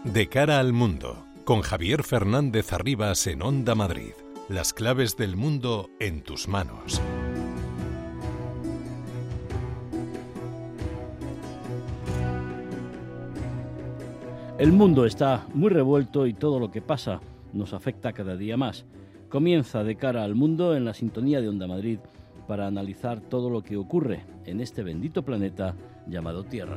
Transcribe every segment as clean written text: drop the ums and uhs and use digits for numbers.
De cara al mundo, con Javier Fernández Arribas en Onda Madrid. Las claves del mundo en tus manos. El mundo está muy revuelto y todo lo que pasa nos afecta cada día más. Comienza De cara al mundo en la sintonía de Onda Madrid para analizar todo lo que ocurre en este bendito planeta llamado Tierra.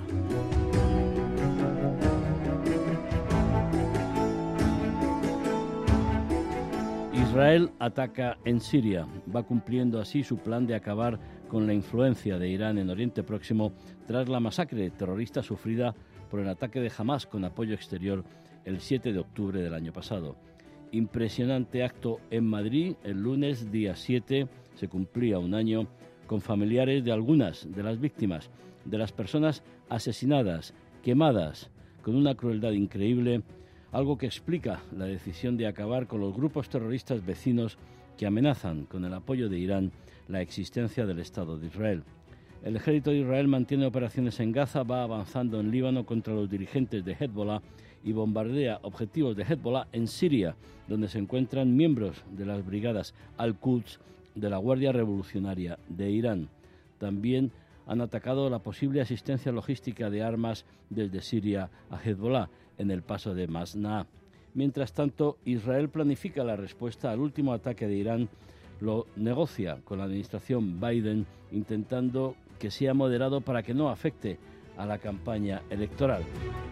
Israel ataca en Siria. Va cumpliendo así su plan de acabar con la influencia de Irán en Oriente Próximo tras la masacre terrorista sufrida por el ataque de Hamás con apoyo exterior el 7 de octubre del año pasado. Impresionante acto en Madrid. El lunes, día 7, se cumplía un año con familiares de algunas de las víctimas, de las personas asesinadas, quemadas, con una crueldad increíble, algo que explica la decisión de acabar con los grupos terroristas vecinos que amenazan con el apoyo de Irán la existencia del Estado de Israel. El ejército de Israel mantiene operaciones en Gaza, va avanzando en Líbano contra los dirigentes de Hezbollah y bombardea objetivos de Hezbollah en Siria, donde se encuentran miembros de las brigadas Al-Quds de la Guardia Revolucionaria de Irán. También han atacado la posible asistencia logística de armas desde Siria a Hezbollah en el paso de Masnaa. Mientras tanto, Israel planifica la respuesta al último ataque de Irán, lo negocia con la administración Biden, intentando que sea moderado para que no afecte a la campaña electoral.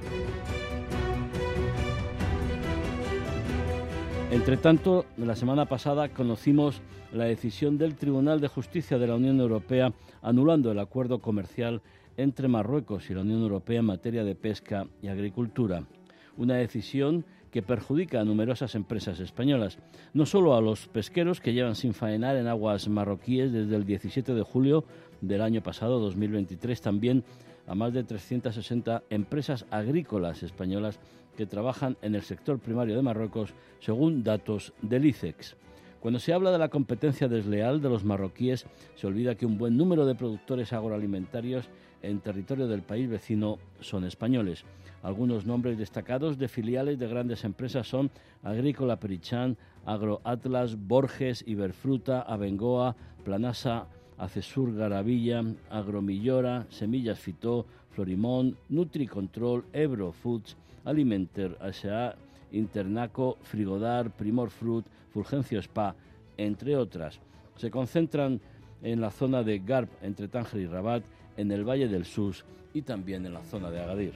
Entre tanto, la semana pasada conocimos la decisión del Tribunal de Justicia de la Unión Europea anulando el acuerdo comercial entre Marruecos y la Unión Europea en materia de pesca y agricultura. Una decisión que perjudica a numerosas empresas españolas, no solo a los pesqueros que llevan sin faenar en aguas marroquíes desde el 17 de julio del año pasado, 2023, también a más de 360 empresas agrícolas españolas que trabajan en el sector primario de Marruecos, según datos del ICEX. Cuando se habla de la competencia desleal de los marroquíes, se olvida que un buen número de productores agroalimentarios en territorio del país vecino son españoles. Algunos nombres destacados de filiales de grandes empresas son Agrícola Perichán, Agroatlas, Borges, Iberfruta, Abengoa, Planasa, Acesur Garavilla, Agromillora, Semillas Fitó, Florimón, Nutricontrol, Ebro Foods, Alimenter, S.A., Internaco, Frigodar, Primor Fruit, Fulgencio Spa, entre otras. Se concentran en la zona de Garb, entre Tánger y Rabat, en el Valle del Sus y también en la zona de Agadir.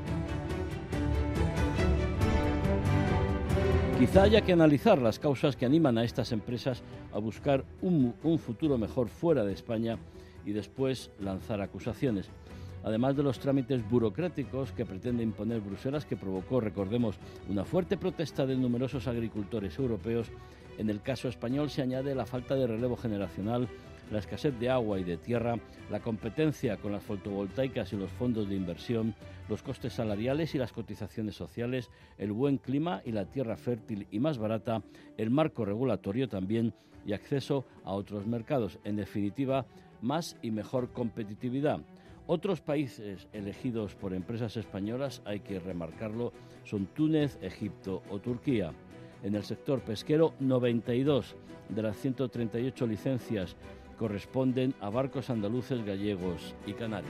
Quizá haya que analizar las causas que animan a estas empresas a buscar un futuro mejor fuera de España y después lanzar acusaciones. Además de los trámites burocráticos que pretende imponer Bruselas, que provocó, recordemos, una fuerte protesta de numerosos agricultores europeos, en el caso español se añade la falta de relevo generacional, la escasez de agua y de tierra, la competencia con las fotovoltaicas y los fondos de inversión, los costes salariales y las cotizaciones sociales, el buen clima y la tierra fértil y más barata, el marco regulatorio también y acceso a otros mercados. En definitiva, más y mejor competitividad. Otros países elegidos por empresas españolas, hay que remarcarlo, son Túnez, Egipto o Turquía. En el sector pesquero, 92 de las 138 licencias corresponden a barcos andaluces, gallegos y canarios.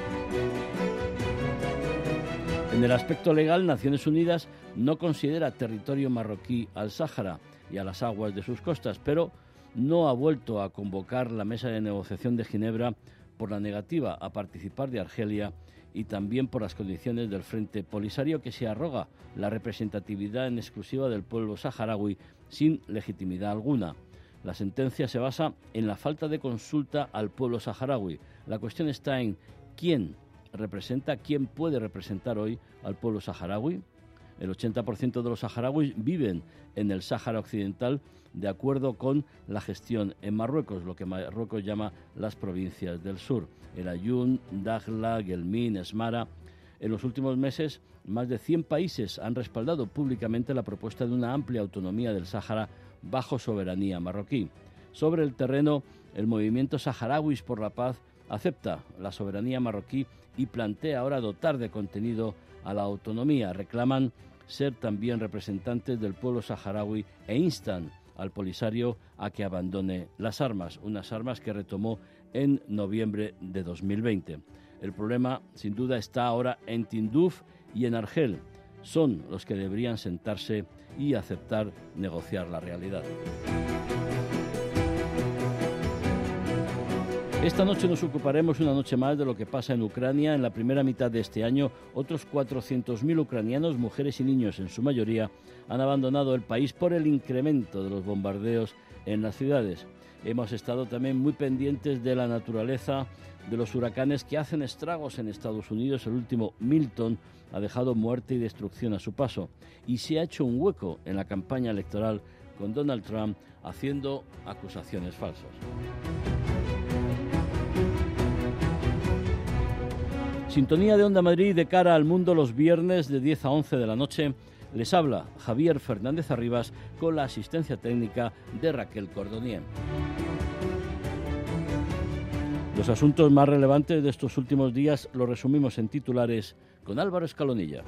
En el aspecto legal, Naciones Unidas no considera territorio marroquí al Sáhara y a las aguas de sus costas, pero no ha vuelto a convocar la mesa de negociación de Ginebra por la negativa a participar de Argelia y también por las condiciones del Frente Polisario, que se arroga la representatividad en exclusiva del pueblo saharaui sin legitimidad alguna. La sentencia se basa en la falta de consulta al pueblo saharaui. La cuestión está en quién puede representar hoy al pueblo saharaui. El 80% de los saharauis viven en el Sáhara Occidental de acuerdo con la gestión en Marruecos, lo que Marruecos llama las provincias del sur, el Aaiún, Dakhla, Guelmim, Esmara. En los últimos meses, más de 100 países han respaldado públicamente la propuesta de una amplia autonomía del Sáhara bajo soberanía marroquí. Sobre el terreno, el movimiento Saharauis por la Paz acepta la soberanía marroquí y plantea ahora dotar de contenido a la autonomía. Reclaman ser también representantes del pueblo saharaui e instan al Polisario a que abandone las armas, unas armas que retomó en noviembre de 2020. El problema, sin duda, está ahora en Tinduf y en Argel. Son los que deberían sentarse y aceptar negociar la realidad. Esta noche nos ocuparemos una noche más de lo que pasa en Ucrania. En la primera mitad de este año, otros 400.000 ucranianos, mujeres y niños en su mayoría, han abandonado el país por el incremento de los bombardeos en las ciudades. Hemos estado también muy pendientes de la naturaleza, de los huracanes que hacen estragos en Estados Unidos. El último, Milton, ha dejado muerte y destrucción a su paso. Y se ha hecho un hueco en la campaña electoral con Donald Trump haciendo acusaciones falsas. Sintonía de Onda Madrid de cara al mundo los viernes de 10 a 11 de la noche. Les habla Javier Fernández Arribas con la asistencia técnica de Raquel Cordonier. Los asuntos más relevantes de estos últimos días los resumimos en titulares con Álvaro Escalonilla.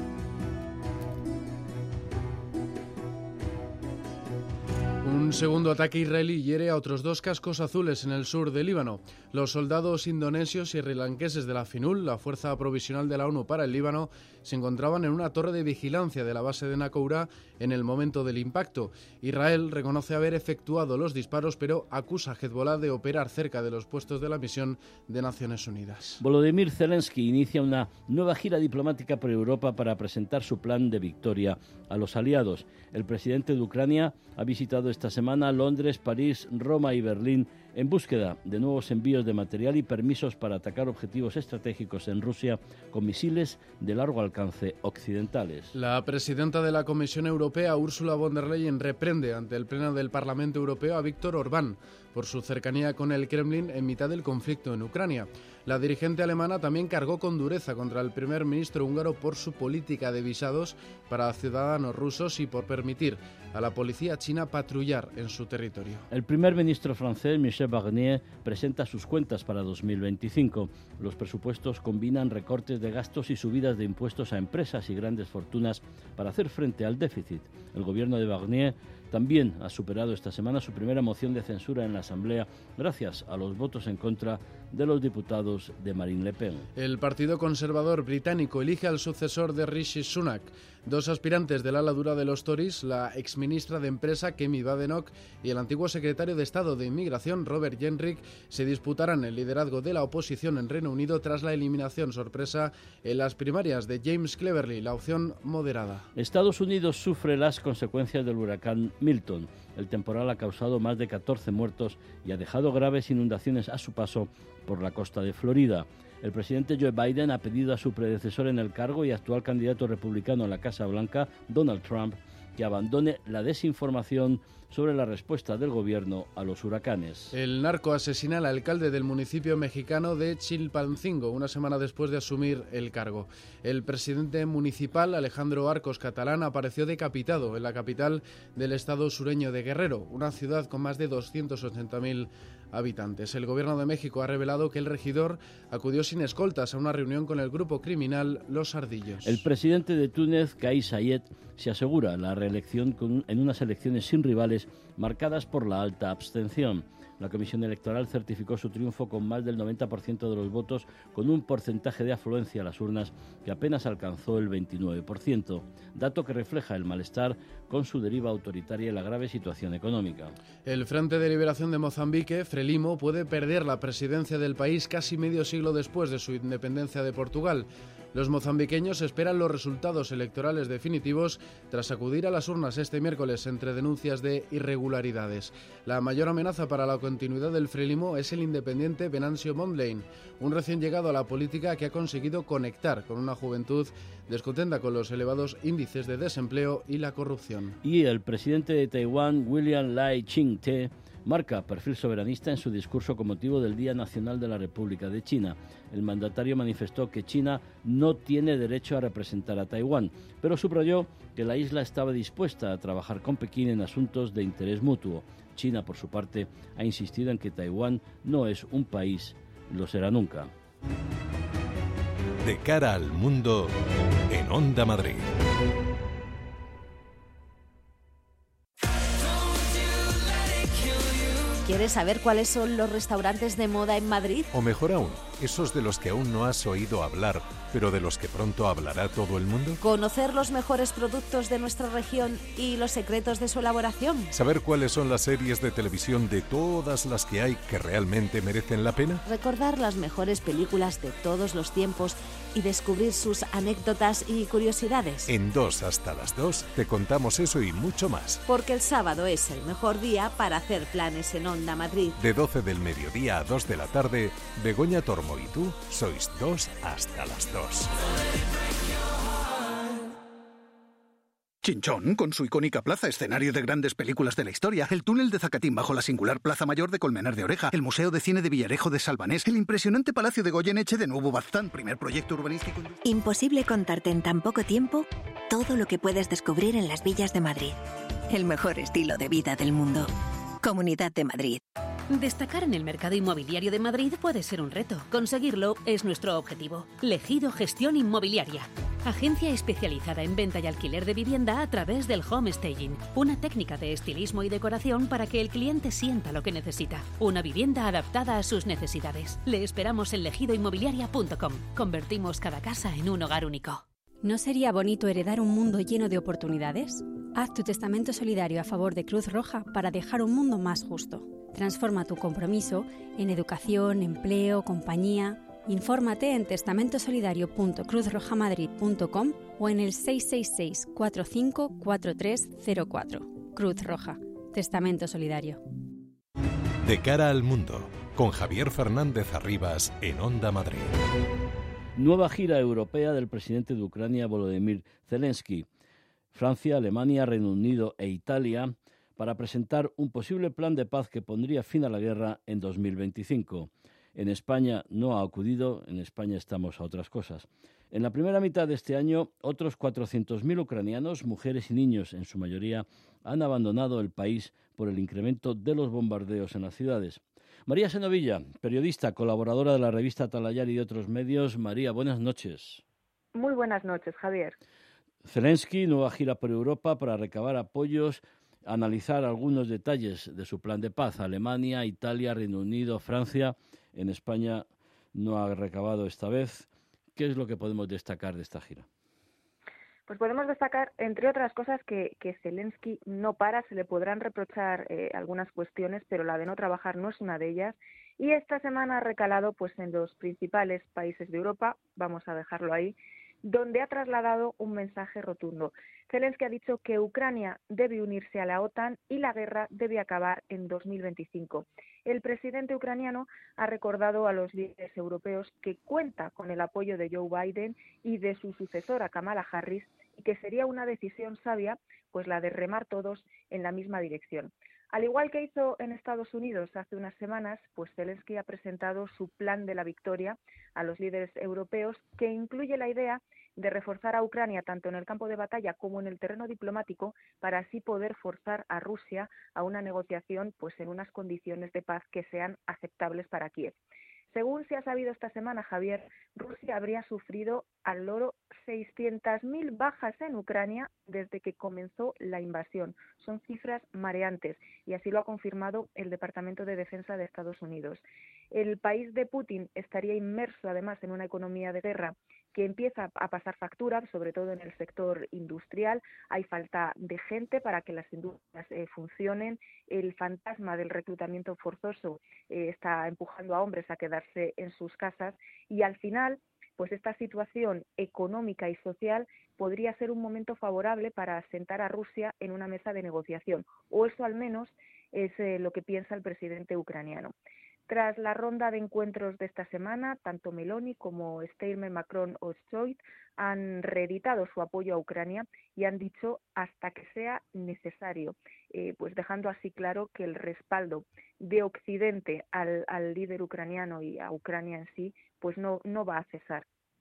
Un segundo ataque israelí hiere a otros 2 cascos azules en el sur del Líbano. Los soldados indonesios y srilankeses de la FINUL, la fuerza provisional de la ONU para el Líbano, se encontraban en una torre de vigilancia de la base de Nakoura en el momento del impacto. Israel reconoce haber efectuado los disparos, pero acusa a Hezbollah de operar cerca de los puestos de la misión de Naciones Unidas. Volodymyr Zelensky inicia una nueva gira diplomática por Europa para presentar su plan de victoria a los aliados. El presidente de Ucrania ha visitado esta semana Londres, París, Roma y Berlín en búsqueda de nuevos envíos de material y permisos para atacar objetivos estratégicos en Rusia con misiles de largo alcance occidentales. La presidenta de la Comisión Europea, Ursula von der Leyen, reprende ante el Pleno del Parlamento Europeo a Víktor Orbán por su cercanía con el Kremlin en mitad del conflicto en Ucrania. La dirigente alemana también cargó con dureza contra el primer ministro húngaro por su política de visados para ciudadanos rusos y por permitir a la policía china patrullar en su territorio. El primer ministro francés, Michel Barnier, presenta sus cuentas para 2025. Los presupuestos combinan recortes de gastos y subidas de impuestos a empresas y grandes fortunas para hacer frente al déficit. El gobierno de Barnier también ha superado esta semana su primera moción de censura en la Asamblea gracias a los votos en contra de los diputados de Marine Le Pen. El Partido Conservador británico elige al sucesor de Rishi Sunak. 2 aspirantes del ala dura de los Tories, la exministra de Empresa Kemi Badenoch y el antiguo secretario de Estado de Inmigración Robert Jenrick, se disputarán el liderazgo de la oposición en Reino Unido tras la eliminación sorpresa en las primarias de James Cleverly, la opción moderada. Estados Unidos sufre las consecuencias del huracán Milton. El temporal ha causado más de 14 muertos y ha dejado graves inundaciones a su paso por la costa de Florida. El presidente Joe Biden ha pedido a su predecesor en el cargo y actual candidato republicano a la Casa Blanca, Donald Trump, que abandone la desinformación sobre la respuesta del gobierno a los huracanes. El narco asesina al alcalde del municipio mexicano de Chilpancingo una semana después de asumir el cargo. El presidente municipal, Alejandro Arcos Catalán, apareció decapitado en la capital del estado sureño de Guerrero, una ciudad con más de 280.000 habitantes. El gobierno de México ha revelado que el regidor acudió sin escoltas a una reunión con el grupo criminal Los Ardillos. El presidente de Túnez, Kais Saied, se asegura la reelección en unas elecciones sin rivales marcadas por la alta abstención. La Comisión Electoral certificó su triunfo con más del 90% de los votos, con un porcentaje de afluencia a las urnas que apenas alcanzó el 29%, dato que refleja el malestar con su deriva autoritaria y la grave situación económica. El Frente de Liberación de Mozambique, Frelimo, puede perder la presidencia del país casi medio siglo después de su independencia de Portugal. Los mozambiqueños esperan los resultados electorales definitivos tras acudir a las urnas este miércoles entre denuncias de irregularidades. La mayor amenaza para la continuidad del Frelimo es el independiente Venancio Mondlane, un recién llegado a la política que ha conseguido conectar con una juventud descontenta con los elevados índices de desempleo y la corrupción. Y el presidente de Taiwán, William Lai Ching-te, marca perfil soberanista en su discurso con motivo del Día Nacional de la República de China. El mandatario manifestó que China no tiene derecho a representar a Taiwán, pero subrayó que la isla estaba dispuesta a trabajar con Pekín en asuntos de interés mutuo. China, por su parte, ha insistido en que Taiwán no es un país, lo será nunca. De cara al mundo, en Onda Madrid. ¿Quieres saber cuáles son los restaurantes de moda en Madrid? O mejor aún, esos de los que aún no has oído hablar, pero de los que pronto hablará todo el mundo. ¿Conocer los mejores productos de nuestra región y los secretos de su elaboración? ¿Saber cuáles son las series de televisión de todas las que hay que realmente merecen la pena? Recordar las mejores películas de todos los tiempos y descubrir sus anécdotas y curiosidades. En 2 hasta las 2 te contamos eso y mucho más. Porque el sábado es el mejor día para hacer planes en Onda Madrid. De 12 del mediodía a 2 de la tarde, Begoña Tormo y tú sois 2 hasta las 2. Chinchón, con su icónica plaza, escenario de grandes películas de la historia, el túnel de Zacatín bajo la singular Plaza Mayor de Colmenar de Oreja, el Museo de Cine de Villarejo de Salvanés, el impresionante Palacio de Goyeneche de Nuevo Baztán, primer proyecto urbanístico... Imposible contarte en tan poco tiempo todo lo que puedes descubrir en las villas de Madrid. El mejor estilo de vida del mundo. Comunidad de Madrid. Destacar en el mercado inmobiliario de Madrid puede ser un reto. Conseguirlo es nuestro objetivo. Legido Gestión Inmobiliaria. Agencia especializada en venta y alquiler de vivienda a través del home staging. Una técnica de estilismo y decoración para que el cliente sienta lo que necesita. Una vivienda adaptada a sus necesidades. Le esperamos en legidoinmobiliaria.com. Convertimos cada casa en un hogar único. ¿No sería bonito heredar un mundo lleno de oportunidades? Haz tu testamento solidario a favor de Cruz Roja para dejar un mundo más justo. Transforma tu compromiso en educación, empleo, compañía. Infórmate en testamentosolidario.cruzrojamadrid.com o en el 666 45 4304. Cruz Roja. Testamento Solidario. De cara al mundo, con Javier Fernández Arribas en Onda Madrid. Nueva gira europea del presidente de Ucrania, Volodymyr Zelensky. Francia, Alemania, Reino Unido e Italia para presentar un posible plan de paz que pondría fin a la guerra en 2025. En España no ha acudido, en España estamos a otras cosas. En la primera mitad de este año, otros 400.000 ucranianos, mujeres y niños en su mayoría, han abandonado el país por el incremento de los bombardeos en las ciudades. María Senovilla, periodista, colaboradora de la revista Talayar y de otros medios. María, buenas noches. Muy buenas noches, Javier. Zelensky, nueva gira por Europa para recabar apoyos, analizar algunos detalles de su plan de paz. Alemania, Italia, Reino Unido, Francia. En España no ha recabado esta vez. ¿Qué es lo que podemos destacar de esta gira? Pues podemos destacar, entre otras cosas, que Zelensky no para. Se le podrán reprochar algunas cuestiones, pero la de no trabajar no es una de ellas. Y esta semana ha recalado pues en los principales países de Europa, vamos a dejarlo ahí, donde ha trasladado un mensaje rotundo. Zelensky ha dicho que Ucrania debe unirse a la OTAN y la guerra debe acabar en 2025. El presidente ucraniano ha recordado a los líderes europeos que cuenta con el apoyo de Joe Biden y de su sucesora Kamala Harris y que sería una decisión sabia, pues la de remar todos en la misma dirección. Al igual que hizo en Estados Unidos hace unas semanas, pues Zelensky ha presentado su plan de la victoria a los líderes europeos, que incluye la idea de reforzar a Ucrania tanto en el campo de batalla como en el terreno diplomático para así poder forzar a Rusia a una negociación pues en unas condiciones de paz que sean aceptables para Kiev. Según se ha sabido esta semana, Javier, Rusia habría sufrido al loro 600.000 bajas en Ucrania desde que comenzó la invasión. Son cifras mareantes y así lo ha confirmado el Departamento de Defensa de Estados Unidos. El país de Putin estaría inmerso además en una economía de guerra que empieza a pasar factura, sobre todo en el sector industrial. Hay falta de gente para que las industrias funcionen. El fantasma del reclutamiento forzoso está empujando a hombres a quedarse en sus casas y al final, pues esta situación económica y social podría ser un momento favorable para sentar a Rusia en una mesa de negociación, o eso al menos es lo que piensa el presidente ucraniano. Tras la ronda de encuentros de esta semana, tanto Meloni como Steinmeier, Macron o Scholz han reeditado su apoyo a Ucrania y han dicho hasta que sea necesario, pues dejando así claro que el respaldo de Occidente al líder ucraniano y a Ucrania en sí, pues no va a cesar.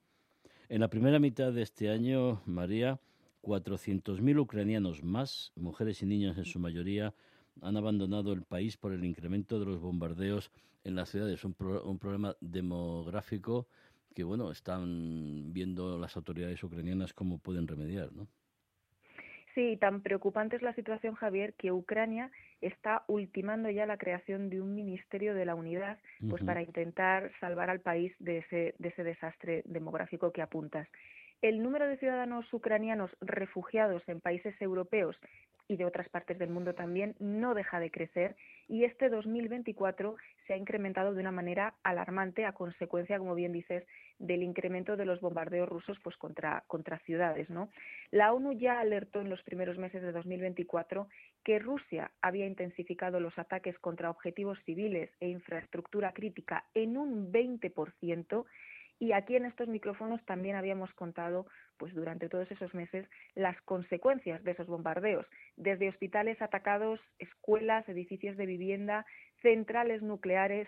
En la primera mitad de este año, María, 400.000 ucranianos más, mujeres y niños en su mayoría, han abandonado el país por el incremento de los bombardeos en las ciudades. Un problema demográfico que, bueno, están viendo las autoridades ucranianas cómo pueden remediar, ¿no? Sí, tan preocupante es la situación, Javier, que Ucrania está ultimando ya la creación de un Ministerio de la Unidad, pues para intentar salvar al país de ese desastre demográfico que apuntas. El número de ciudadanos ucranianos refugiados en países europeos y de otras partes del mundo también no deja de crecer, y este 2024 se ha incrementado de una manera alarmante a consecuencia, como bien dices, del incremento de los bombardeos rusos pues contra ciudades, ¿no? La ONU ya alertó en los primeros meses de 2024 que Rusia había intensificado los ataques contra objetivos civiles e infraestructura crítica en un 20%. Y aquí en estos micrófonos también habíamos contado, pues durante todos esos meses, las consecuencias de esos bombardeos, desde hospitales atacados, escuelas, edificios de vivienda, centrales nucleares,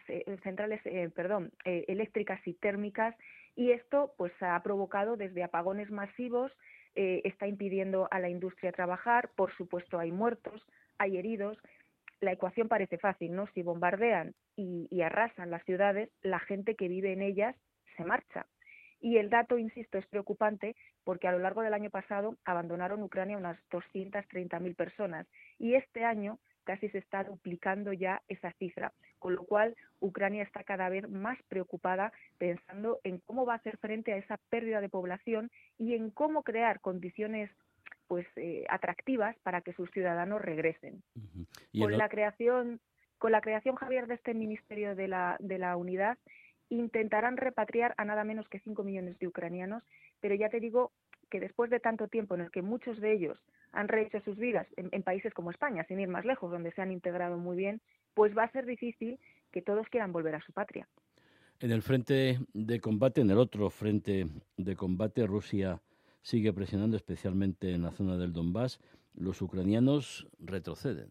eléctricas y térmicas, y esto pues ha provocado desde apagones masivos, está impidiendo a la industria trabajar, por supuesto hay muertos, hay heridos. La ecuación parece fácil, ¿no? Si bombardean y arrasan las ciudades, la gente que vive en ellas se marcha. Y el dato, insisto, es preocupante porque a lo largo del año pasado abandonaron Ucrania unas 230.000 personas y este año casi se está duplicando ya esa cifra, con lo cual Ucrania está cada vez más preocupada pensando en cómo va a hacer frente a esa pérdida de población y en cómo crear condiciones pues atractivas para que sus ciudadanos regresen. Con la creación, Javier, de este Ministerio de la Unidad, intentarán repatriar a nada menos que 5 millones de ucranianos, pero ya te digo que después de tanto tiempo en el que muchos de ellos han rehecho sus vidas en países como España, sin ir más lejos, donde se han integrado muy bien, pues va a ser difícil que todos quieran volver a su patria. En el frente de combate, en el otro frente de combate, Rusia sigue presionando, especialmente en la zona del Donbass. Los ucranianos retroceden.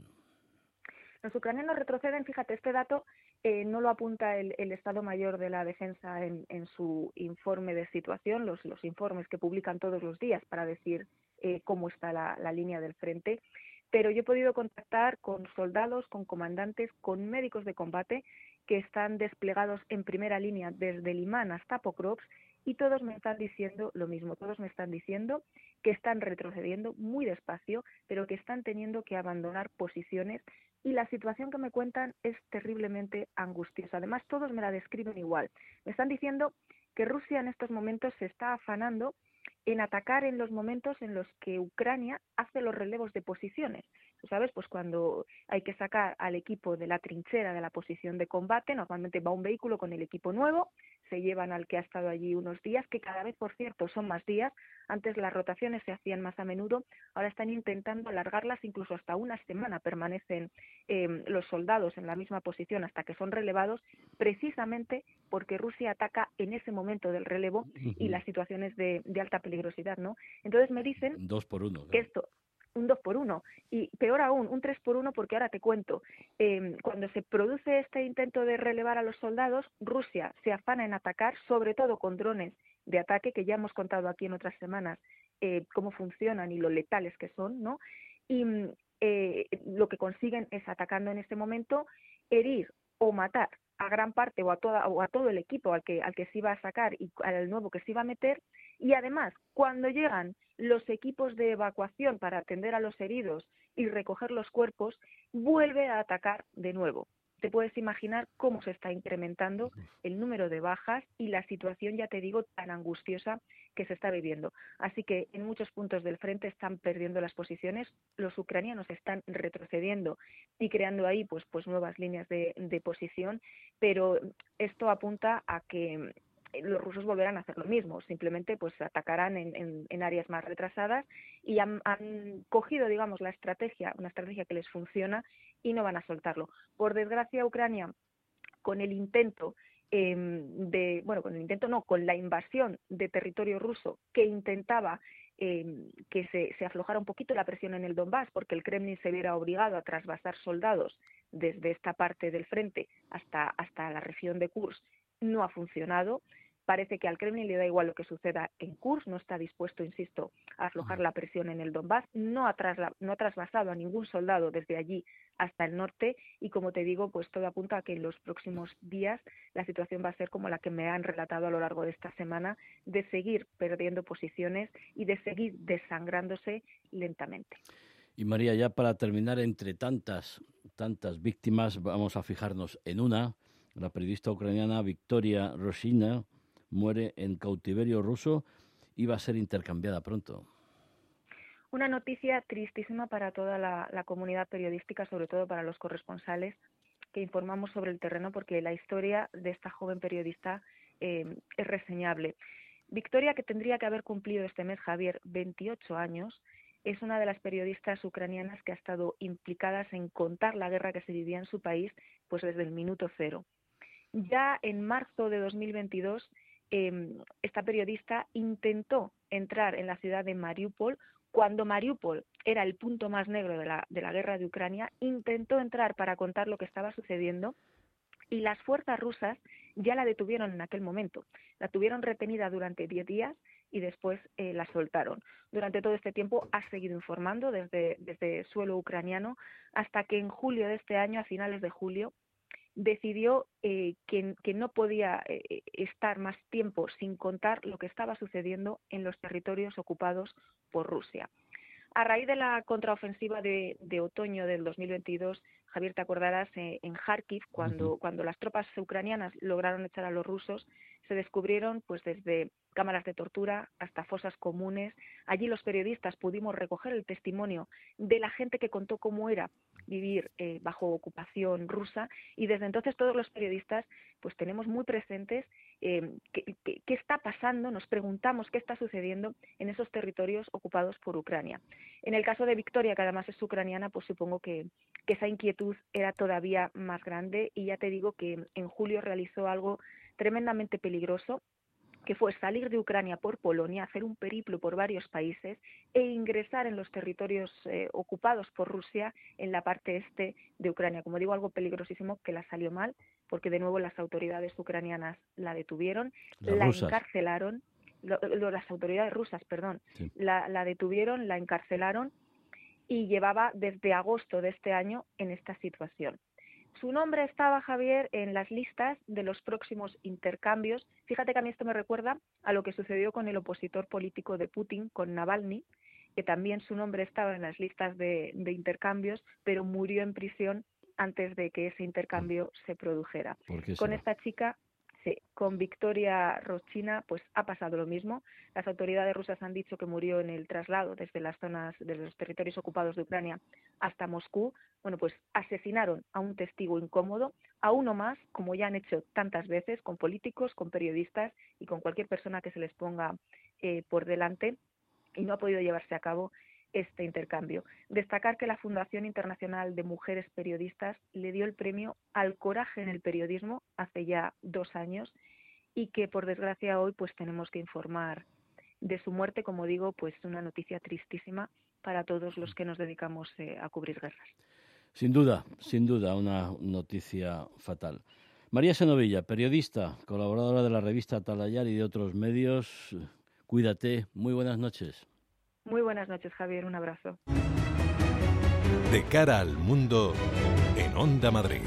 Los ucranianos retroceden, fíjate, este dato no lo apunta el Estado Mayor de la Defensa en su informe de situación, los informes que publican todos los días para decir cómo está la línea del frente, pero yo he podido contactar con soldados, con comandantes, con médicos de combate que están desplegados en primera línea desde Limán hasta Pokrovsk y todos me están diciendo lo mismo, todos me están diciendo que están retrocediendo muy despacio, pero que están teniendo que abandonar posiciones. Y la situación que me cuentan es terriblemente angustiosa. Además, todos me la describen igual. Me están diciendo que Rusia en estos momentos se está afanando en atacar en los momentos en los que Ucrania hace los relevos de posiciones. Tú sabes, pues cuando hay que sacar al equipo de la trinchera de la posición de combate, normalmente va un vehículo con el equipo nuevo, se llevan al que ha estado allí unos días, que cada vez, por cierto, son más días. Antes las rotaciones se hacían más a menudo, ahora están intentando alargarlas, incluso hasta una semana permanecen los soldados en la misma posición hasta que son relevados, precisamente porque Rusia ataca en ese momento del relevo y las situaciones de alta peligrosidad, ¿no? Entonces me dicen 2 por 1, que esto, un 2 por 1, y peor aún, un 3 por 1, porque ahora te cuento, cuando se produce este intento de relevar a los soldados, Rusia se afana en atacar, sobre todo con drones de ataque, que ya hemos contado aquí en otras semanas cómo funcionan y lo letales que son, ¿no? Y lo que consiguen es, atacando en este momento, herir o matar a gran parte o a todo el equipo al que se iba a sacar y al nuevo que se iba a meter, y además cuando llegan los equipos de evacuación para atender a los heridos y recoger los cuerpos, vuelve a atacar de nuevo. Te puedes imaginar cómo se está incrementando el número de bajas y la situación, ya te digo, tan angustiosa que se está viviendo. Así que en muchos puntos del frente están perdiendo las posiciones, los ucranianos están retrocediendo y creando ahí pues nuevas líneas de posición, pero esto apunta a que los rusos volverán a hacer lo mismo, simplemente pues atacarán en áreas más retrasadas y han cogido, digamos, una estrategia que les funciona y no van a soltarlo. Por desgracia, Ucrania, con la invasión de territorio ruso que intentaba que se aflojara un poquito la presión en el Donbass, porque el Kremlin se viera obligado a trasvasar soldados desde esta parte del frente hasta la región de Kursk, no ha funcionado. Parece que al Kremlin le da igual lo que suceda en Kursk, no está dispuesto, insisto, a aflojar la presión en el Donbass, no ha trasvasado a ningún soldado desde allí hasta el norte, y como te digo, pues todo apunta a que en los próximos días la situación va a ser como la que me han relatado a lo largo de esta semana, de seguir perdiendo posiciones y de seguir desangrándose lentamente. Y María, ya para terminar, entre tantas víctimas, vamos a fijarnos en una. La periodista ucraniana Victoria Roshina muere en cautiverio ruso y va a ser intercambiada pronto. Una noticia tristísima para toda la comunidad periodística, sobre todo para los corresponsales que informamos sobre el terreno, porque la historia de esta joven periodista es reseñable. Victoria, que tendría que haber cumplido este mes, Javier, 28 años, es una de las periodistas ucranianas que ha estado implicadas en contar la guerra que se vivía en su país pues desde el minuto cero. Ya en marzo de 2022, esta periodista intentó entrar en la ciudad de Mariupol. Cuando Mariupol era el punto más negro de la guerra de Ucrania, intentó entrar para contar lo que estaba sucediendo, y las fuerzas rusas ya la detuvieron en aquel momento. La tuvieron retenida durante 10 días y después la soltaron. Durante todo este tiempo ha seguido informando desde suelo ucraniano, hasta que en julio de este año, a finales de julio, decidió que no podía estar más tiempo sin contar lo que estaba sucediendo en los territorios ocupados por Rusia. A raíz de la contraofensiva de otoño del 2022, Javier, te acordarás, en Kharkiv, cuando las tropas ucranianas lograron echar a los rusos, se descubrieron pues desde cámaras de tortura hasta fosas comunes. Allí los periodistas pudimos recoger el testimonio de la gente que contó cómo era vivir bajo ocupación rusa, y desde entonces todos los periodistas pues tenemos muy presentes qué está pasando, nos preguntamos qué está sucediendo en esos territorios ocupados por Ucrania. En el caso de Victoria, que además es ucraniana, pues supongo que esa inquietud era todavía más grande, y ya te digo que en julio realizó algo tremendamente peligroso, que fue salir de Ucrania por Polonia, hacer un periplo por varios países e ingresar en los territorios ocupados por Rusia en la parte este de Ucrania. Como digo, algo peligrosísimo que la salió mal, porque de nuevo las autoridades ucranianas la detuvieron, la encarcelaron, las autoridades rusas, perdón, sí. La detuvieron, la encarcelaron, y llevaba desde agosto de este año en esta situación. Su nombre estaba, Javier, en las listas de los próximos intercambios. Fíjate que a mí esto me recuerda a lo que sucedió con el opositor político de Putin, con Navalny, que también su nombre estaba en las listas de intercambios, pero murió en prisión antes de que ese intercambio se produjera. Con esta chica, sí, con Victoria Roshina, pues ha pasado lo mismo. Las autoridades rusas han dicho que murió en el traslado desde las zonas de los territorios ocupados de Ucrania hasta Moscú. Bueno, pues asesinaron a un testigo incómodo, a uno más, como ya han hecho tantas veces, con políticos, con periodistas y con cualquier persona que se les ponga por delante, y no ha podido llevarse a cabo este intercambio. Destacar que la Fundación Internacional de Mujeres Periodistas le dio el premio al coraje en el periodismo hace ya 2 años, y que por desgracia hoy pues tenemos que informar de su muerte. Como digo, pues una noticia tristísima para todos los que nos dedicamos a cubrir guerras. Sin duda, una noticia fatal. María Senovilla, periodista, colaboradora de la revista Talayar y de otros medios. Cuídate, muy buenas noches. Muy buenas noches, Javier, un abrazo. De cara al mundo, en Onda Madrid.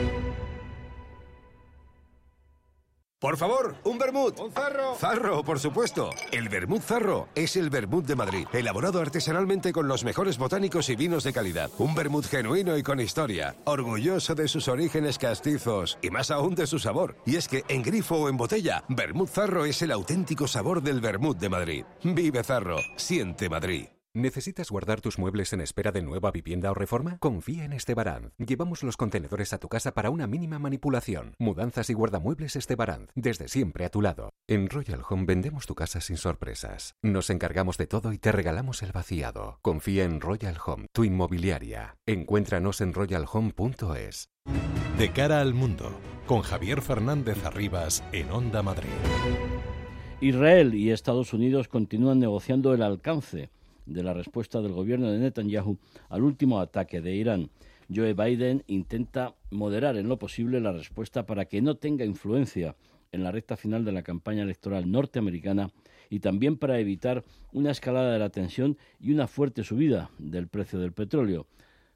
Por favor, un vermut. Un zarro. Zarro, por supuesto. El vermut Zarro es el vermut de Madrid, elaborado artesanalmente con los mejores botánicos y vinos de calidad. Un vermut genuino y con historia, orgulloso de sus orígenes castizos y más aún de su sabor. Y es que en grifo o en botella, vermut Zarro es el auténtico sabor del vermut de Madrid. Vive Zarro, siente Madrid. ¿Necesitas guardar tus muebles en espera de nueva vivienda o reforma? Confía en Estebaranz. Llevamos los contenedores a tu casa para una mínima manipulación. Mudanzas y guardamuebles Estebaranz, desde siempre a tu lado. En Royal Home vendemos tu casa sin sorpresas. Nos encargamos de todo y te regalamos el vaciado. Confía en Royal Home, tu inmobiliaria. Encuéntranos en royalhome.es. De cara al mundo, con Javier Fernández Arribas en Onda Madrid. Israel y Estados Unidos continúan negociando el alcance de la respuesta del gobierno de Netanyahu al último ataque de Irán. Joe Biden intenta moderar en lo posible la respuesta para que no tenga influencia en la recta final de la campaña electoral norteamericana, y también para evitar una escalada de la tensión y una fuerte subida del precio del petróleo.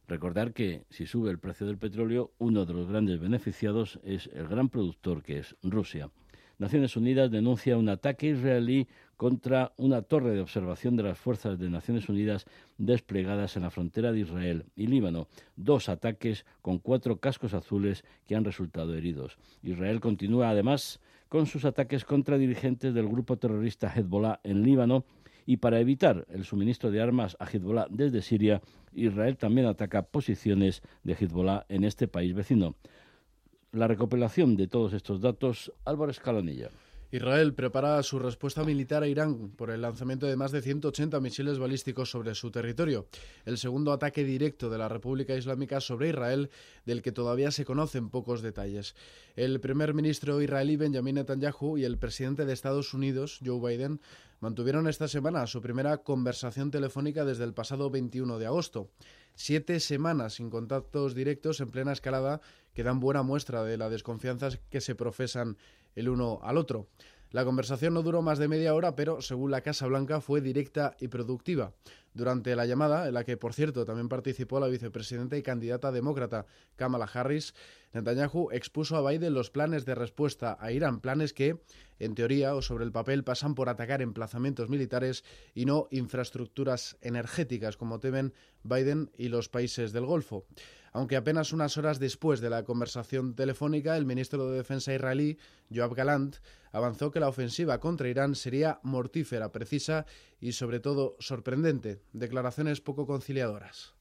Recordar que si sube el precio del petróleo, uno de los grandes beneficiados es el gran productor que es Rusia. Naciones Unidas denuncia un ataque israelí contra una torre de observación de las fuerzas de Naciones Unidas desplegadas en la frontera de Israel y Líbano. 2 ataques con 4 cascos azules que han resultado heridos. Israel continúa además con sus ataques contra dirigentes del grupo terrorista Hezbollah en Líbano, y para evitar el suministro de armas a Hezbollah desde Siria, Israel también ataca posiciones de Hezbollah en este país vecino. La recopilación de todos estos datos, Álvaro Escalanilla. Israel prepara su respuesta militar a Irán por el lanzamiento de más de 180 misiles balísticos sobre su territorio. El segundo ataque directo de la República Islámica sobre Israel, del que todavía se conocen pocos detalles. El primer ministro israelí Benjamin Netanyahu y el presidente de Estados Unidos, Joe Biden, mantuvieron esta semana su primera conversación telefónica desde el pasado 21 de agosto. 7 semanas sin contactos directos en plena escalada que dan buena muestra de la desconfianza que se profesan el uno al otro. La conversación no duró más de media hora, pero, según la Casa Blanca, fue directa y productiva. Durante la llamada, en la que, por cierto, también participó la vicepresidenta y candidata demócrata Kamala Harris, Netanyahu expuso a Biden los planes de respuesta a Irán, planes que, en teoría o sobre el papel, pasan por atacar emplazamientos militares y no infraestructuras energéticas, como temen Biden y los países del Golfo. Aunque apenas unas horas después de la conversación telefónica, el ministro de Defensa israelí, Yoav Gallant, avanzó que la ofensiva contra Irán sería mortífera, precisa y, sobre todo, sorprendente. Declaraciones poco conciliadoras.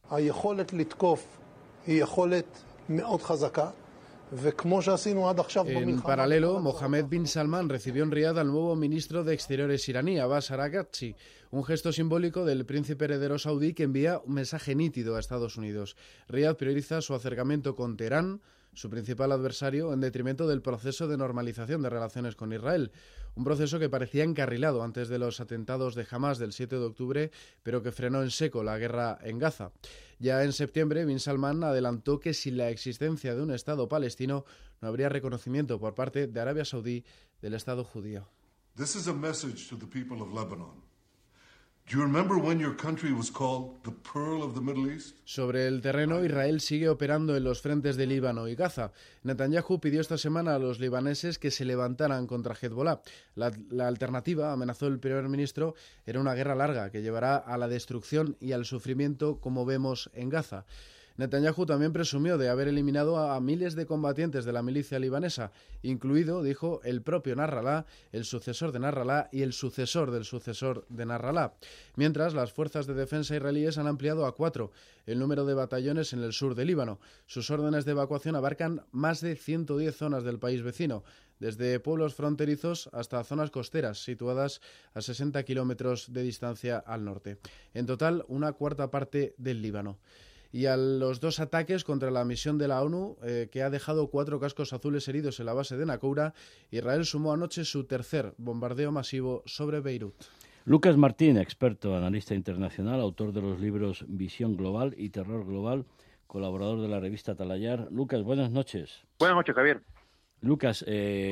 En paralelo, Mohammed bin Salman recibió en Riad al nuevo ministro de Exteriores iraní, Abbas Araghchi, un gesto simbólico del príncipe heredero saudí que envía un mensaje nítido a Estados Unidos. Riad prioriza su acercamiento con Teherán, su principal adversario, en detrimento del proceso de normalización de relaciones con Israel. Un proceso que parecía encarrilado antes de los atentados de Hamás del 7 de octubre, pero que frenó en seco la guerra en Gaza. Ya en septiembre, bin Salman adelantó que sin la existencia de un Estado palestino no habría reconocimiento por parte de Arabia Saudí del Estado judío. This is a message to the people of Lebanon. Do you remember when your country was called the Pearl of the Middle East? Sobre el terreno, Israel sigue operando en los frentes de Líbano y Gaza. Netanyahu pidió esta semana a los libaneses que se levantaran contra Hezbollah. La alternativa, amenazó el primer ministro, era una guerra larga que llevará a la destrucción y al sufrimiento como vemos en Gaza. Netanyahu también presumió de haber eliminado a miles de combatientes de la milicia libanesa, incluido, dijo, el propio Nasrallah, el sucesor de Nasrallah y el sucesor del sucesor de Nasrallah. Mientras, las fuerzas de defensa israelíes han ampliado a 4 el número de batallones en el sur de Líbano. Sus órdenes de evacuación abarcan más de 110 zonas del país vecino, desde pueblos fronterizos hasta zonas costeras situadas a 60 kilómetros de distancia al norte. En total, una cuarta parte del Líbano. Y a los 2 ataques contra la misión de la ONU, que ha dejado 4 cascos azules heridos en la base de Nakoura, Israel sumó anoche su tercer bombardeo masivo sobre Beirut. Lucas Martín, experto, analista internacional, autor de los libros Visión Global y Terror Global, colaborador de la revista Talayar. Lucas, buenas noches. Buenas noches, Javier. Lucas,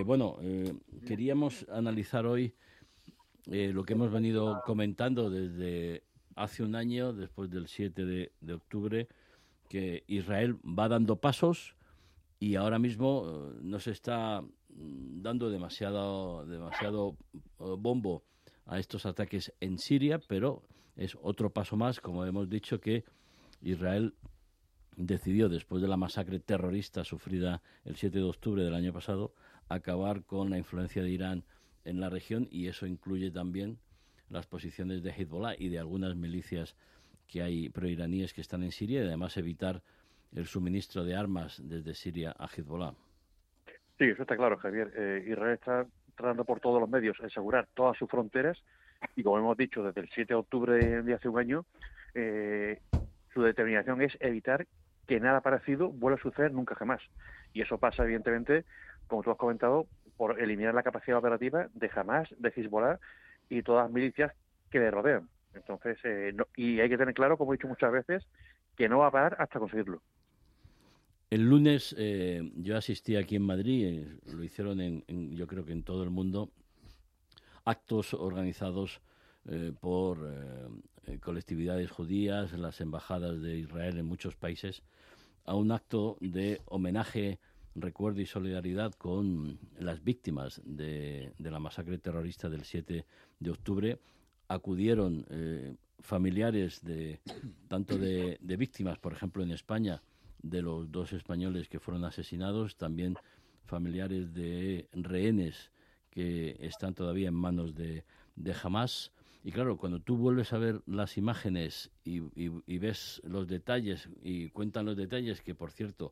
queríamos analizar hoy lo que hemos venido comentando desde hace un año, después del 7 de octubre, que Israel va dando pasos y ahora mismo no se está dando demasiado bombo a estos ataques en Siria, pero es otro paso más, como hemos dicho, que Israel decidió, después de la masacre terrorista sufrida el 7 de octubre del año pasado, acabar con la influencia de Irán en la región, y eso incluye también las posiciones de Hezbollah y de algunas milicias que hay proiraníes que están en Siria, y además evitar el suministro de armas desde Siria a Hezbollah. Sí, eso está claro, Javier. Israel está tratando por todos los medios asegurar todas sus fronteras y, como hemos dicho, desde el 7 de octubre de hace un año, su determinación es evitar que nada parecido vuelva a suceder nunca jamás. Y eso pasa, evidentemente, como tú has comentado, por eliminar la capacidad operativa de Hamás, de Hezbollah y todas las milicias que le rodean. Entonces, y hay que tener claro, como he dicho muchas veces, que no va a parar hasta conseguirlo. El lunes yo asistí aquí en Madrid, lo hicieron yo creo que en todo el mundo, actos organizados por colectividades judías, las embajadas de Israel en muchos países, a un acto de homenaje, recuerdo y solidaridad con las víctimas de la masacre terrorista del 7 de octubre. Acudieron familiares tanto de víctimas, por ejemplo, en España, de los 2 españoles que fueron asesinados, también familiares de rehenes que están todavía en manos de Hamás. Y claro, cuando tú vuelves a ver las imágenes y ves los detalles y cuentan los detalles, que por cierto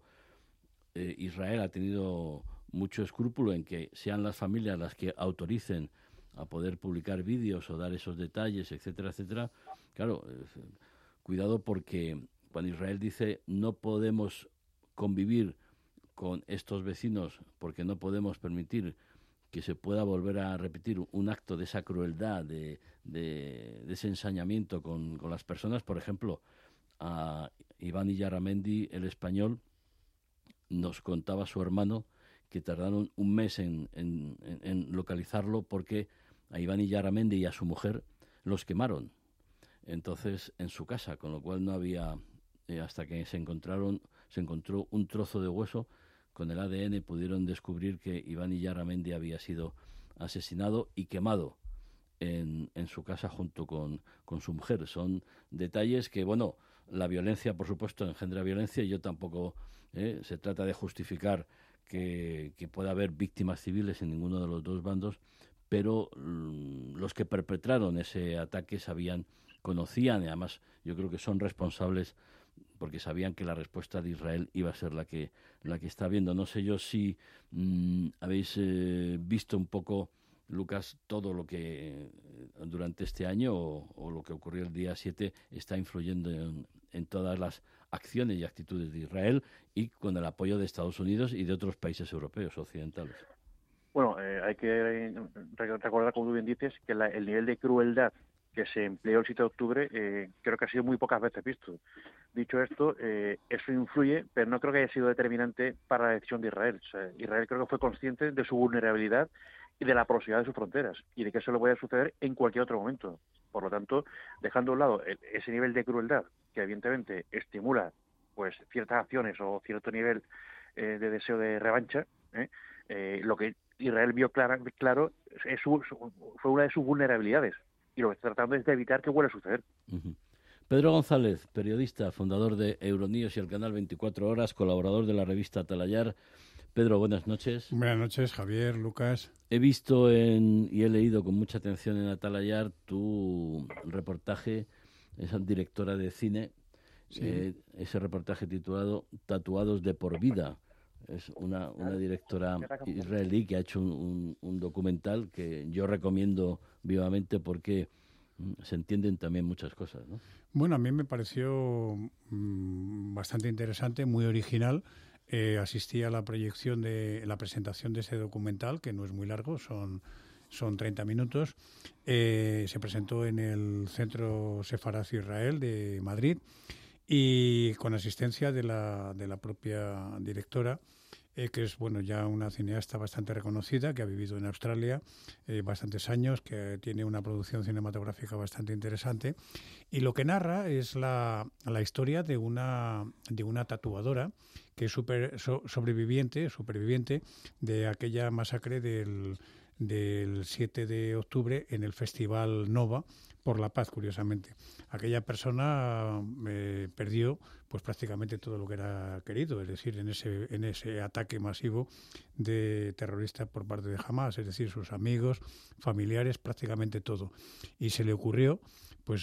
Israel ha tenido mucho escrúpulo en que sean las familias las que autoricen a poder publicar vídeos o dar esos detalles, etcétera, etcétera. Claro, cuidado, porque cuando Israel dice no podemos convivir con estos vecinos porque no podemos permitir que se pueda volver a repetir un acto de esa crueldad, de ese ensañamiento con las personas. Por ejemplo, a Iván Illarramendi, el español, nos contaba su hermano que tardaron un mes en localizarlo, porque a Iván Illarramendi y a su mujer los quemaron entonces en su casa, con lo cual no había, hasta que se encontró un trozo de hueso. Con el ADN pudieron descubrir que Iván Illarramendi había sido asesinado y quemado en su casa junto con su mujer. Son detalles que, bueno, la violencia, por supuesto, engendra violencia, y yo tampoco se trata de justificar que pueda haber víctimas civiles en ninguno de los 2 bandos, pero los que perpetraron ese ataque conocían, y además yo creo que son responsables, porque sabían que la respuesta de Israel iba a ser la que está viendo. No sé yo si habéis visto un poco, Lucas, todo lo que durante este año o lo que ocurrió el día 7 está influyendo en todas las acciones y actitudes de Israel, y con el apoyo de Estados Unidos y de otros países europeos occidentales. Bueno, hay que recordar, como tú bien dices, que el nivel de crueldad que se empleó el 7 de octubre creo que ha sido muy pocas veces visto. Dicho esto, eso influye, pero no creo que haya sido determinante para la decisión de Israel. O sea, Israel creo que fue consciente de su vulnerabilidad y de la proximidad de sus fronteras, y de que eso le puede suceder en cualquier otro momento. Por lo tanto, dejando a un lado ese nivel de crueldad, que evidentemente estimula pues ciertas acciones o cierto nivel de deseo de revancha, lo que Israel vio claro fue una de sus vulnerabilidades, y lo que está tratando es de evitar que vuelva a suceder. Uh-huh. Pedro González, periodista, fundador de Euronews y el canal 24 Horas, colaborador de la revista Atalayar. Pedro, buenas noches. Buenas noches, Javier, Lucas. He visto y he leído con mucha atención en Atalayar tu reportaje, esa directora de cine, sí. Ese reportaje titulado Tatuados de por vida. Es una directora israelí que ha hecho un documental que yo recomiendo vivamente, porque se entienden también muchas cosas, ¿no? Bueno, a mí me pareció bastante interesante, muy original. Asistí a la proyección la presentación de ese documental, que no es muy largo, son 30 minutos. Se presentó en el Centro Sefarad Israel de Madrid, y con asistencia de la propia directora, que es ya una cineasta bastante reconocida, que ha vivido en Australia bastantes años, que tiene una producción cinematográfica bastante interesante, y lo que narra es la historia de una tatuadora que es superviviente de aquella masacre del 7 de octubre en el Festival Nova por la Paz, curiosamente. Aquella persona perdió pues prácticamente todo lo que era querido, es decir, en ese ataque masivo de terroristas por parte de Hamás, es decir, sus amigos, familiares, prácticamente todo. Y se le ocurrió pues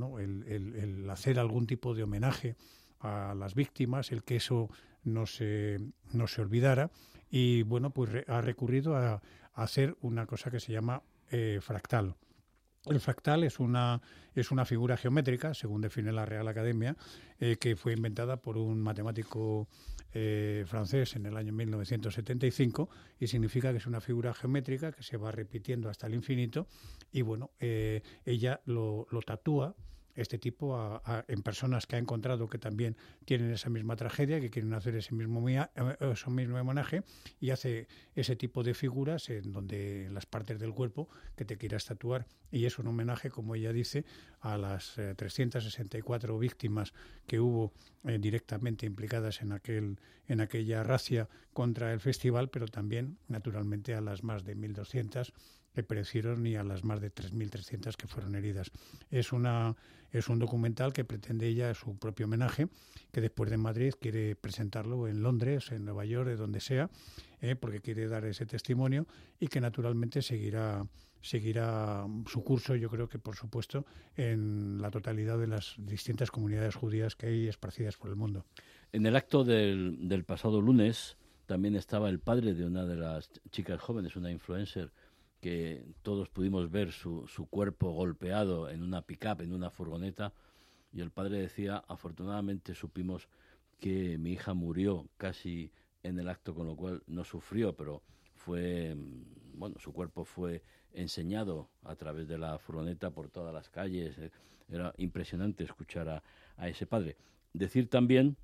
el hacer algún tipo de homenaje a las víctimas, el que eso no se olvidara, y pues ha recurrido a hacer una cosa que se llama fractal. El fractal es una figura geométrica, según define la Real Academia, que fue inventada por un matemático francés en el año 1975, y significa que es una figura geométrica que se va repitiendo hasta el infinito, y ella lo tatúa este tipo en personas que ha encontrado que también tienen esa misma tragedia, que quieren hacer ese mismo homenaje, y hace ese tipo de figuras en donde las partes del cuerpo que te quieras tatuar, y es un homenaje, como ella dice, a las 364 víctimas que hubo directamente implicadas en aquella racia contra el festival, pero también naturalmente a las más de 1.200 que perecieron y a las más de 3.300 que fueron heridas. Es un documental que pretende ella su propio homenaje, que después de Madrid quiere presentarlo en Londres, en Nueva York, de donde sea, porque quiere dar ese testimonio, y que naturalmente seguirá su curso, yo creo que por supuesto, en la totalidad de las distintas comunidades judías que hay esparcidas por el mundo. En el acto del pasado lunes también estaba el padre de una de las chicas jóvenes, una influencer, que todos pudimos ver su cuerpo golpeado en una pick-up, en una furgoneta, y el padre decía: afortunadamente supimos que mi hija murió casi en el acto, con lo cual no sufrió, pero su cuerpo fue enseñado a través de la furgoneta por todas las calles. Era impresionante escuchar a ese padre. Decir también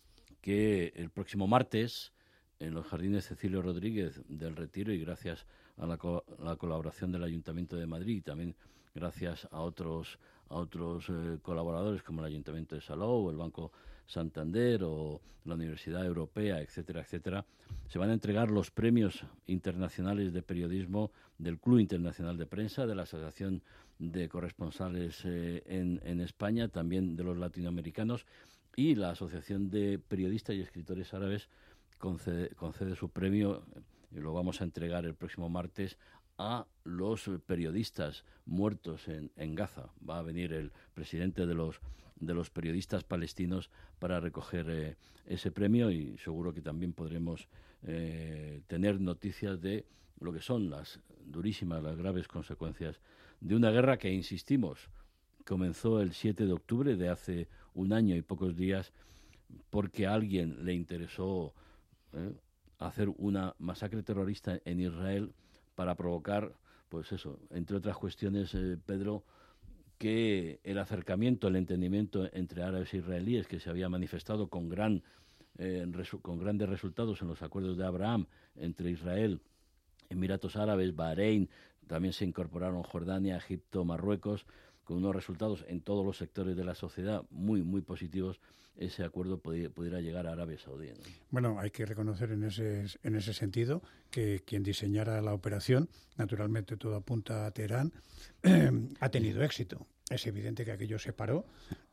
que el próximo martes, en los Jardines Cecilio Rodríguez del Retiro, y gracias a la colaboración del Ayuntamiento de Madrid, y también gracias a otros colaboradores como el Ayuntamiento de Salou, el Banco Santander o la Universidad Europea, etcétera, etcétera, se van a entregar los premios internacionales de periodismo del Club Internacional de Prensa, de la Asociación de Corresponsales en España, también de los latinoamericanos, y la Asociación de Periodistas y Escritores Árabes concede su premio, y lo vamos a entregar el próximo martes, a los periodistas muertos en Gaza. Va a venir el presidente de los periodistas palestinos para recoger ese premio, y seguro que también podremos tener noticias de lo que son las durísimas, las graves consecuencias de una guerra que, insistimos, comenzó el 7 de octubre de hace un año y pocos días, porque a alguien le interesó hacer una masacre terrorista en Israel para provocar, pues eso, entre otras cuestiones, Pedro, que el acercamiento, el entendimiento entre árabes e israelíes, que se había manifestado con grandes resultados en los acuerdos de Abraham entre Israel, Emiratos Árabes, Bahrein, también se incorporaron Jordania, Egipto, Marruecos, con unos resultados en todos los sectores de la sociedad muy, muy positivos. Ese acuerdo pudiera llegar a Arabia Saudí, ¿no? Bueno, hay que reconocer en ese sentido que quien diseñara la operación, naturalmente todo apunta a Teherán, ha tenido éxito. Es evidente que aquello separó,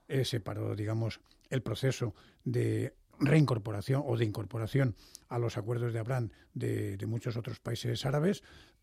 digamos, el proceso de reincorporación o de incorporación a los acuerdos de Abraham de muchos otros países árabes,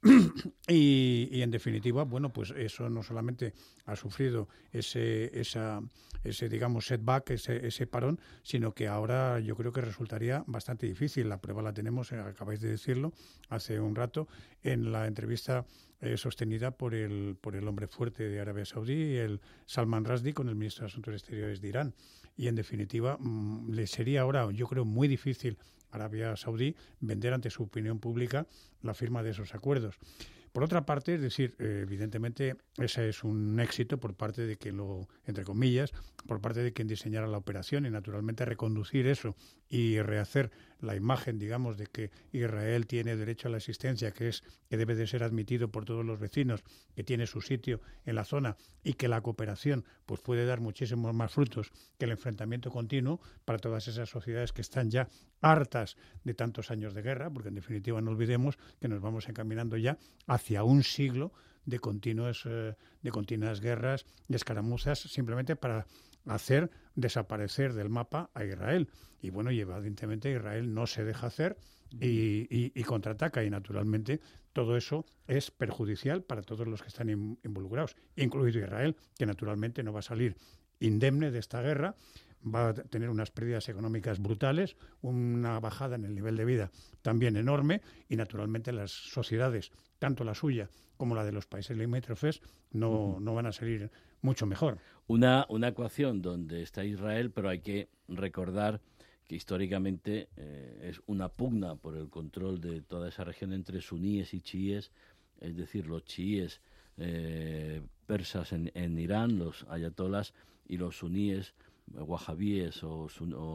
y en definitiva, bueno, pues eso no solamente ha sufrido ese digamos setback, ese parón, sino que ahora yo creo que resultaría bastante difícil. La prueba la tenemos, acabáis de decirlo hace un rato, en la entrevista sostenida por el hombre fuerte de Arabia Saudí, el Salman Rushdie, con el ministro de Asuntos Exteriores de Irán. Y en definitiva, le sería ahora, yo creo, muy difícil a Arabia Saudí vender ante su opinión pública la firma de esos acuerdos. Por otra parte, es decir, evidentemente ese es un éxito por parte de quien entre comillas, por parte de quien diseñara la operación, y naturalmente reconducir eso y rehacer la imagen, digamos, de que Israel tiene derecho a la existencia, que debe de ser admitido por todos los vecinos, que tiene su sitio en la zona y que la cooperación pues puede dar muchísimos más frutos que el enfrentamiento continuo para todas esas sociedades que están ya hartas de tantos años de guerra, porque en definitiva no olvidemos que nos vamos encaminando ya hacia un siglo de continuas guerras y escaramuzas, simplemente para hacer desaparecer del mapa a Israel. Y bueno, y evidentemente Israel no se deja hacer y contraataca, y naturalmente todo eso es perjudicial para todos los que están involucrados, incluido Israel, que naturalmente no va a salir indemne de esta guerra, va a tener unas pérdidas económicas brutales, una bajada en el nivel de vida también enorme, y naturalmente las sociedades, tanto la suya como la de los países limítrofes, no van a salir mucho mejor. Una ecuación donde está Israel, pero hay que recordar que históricamente es una pugna por el control de toda esa región entre suníes y chiíes, es decir, los chiíes persas en Irán, los ayatolás, y los suníes, wahabíes o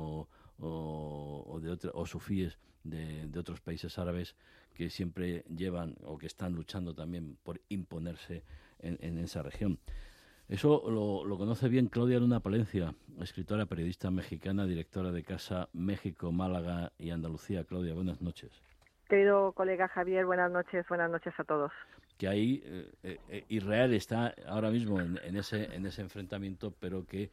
sufíes de otros países árabes que siempre llevan o que están luchando también por imponerse en esa región. Eso lo conoce bien Claudia Luna Palencia, escritora, periodista mexicana, directora de Casa México, Málaga y Andalucía. Claudia, buenas noches. Querido colega Javier, buenas noches a todos. Que ahí Israel está ahora mismo en ese enfrentamiento, pero que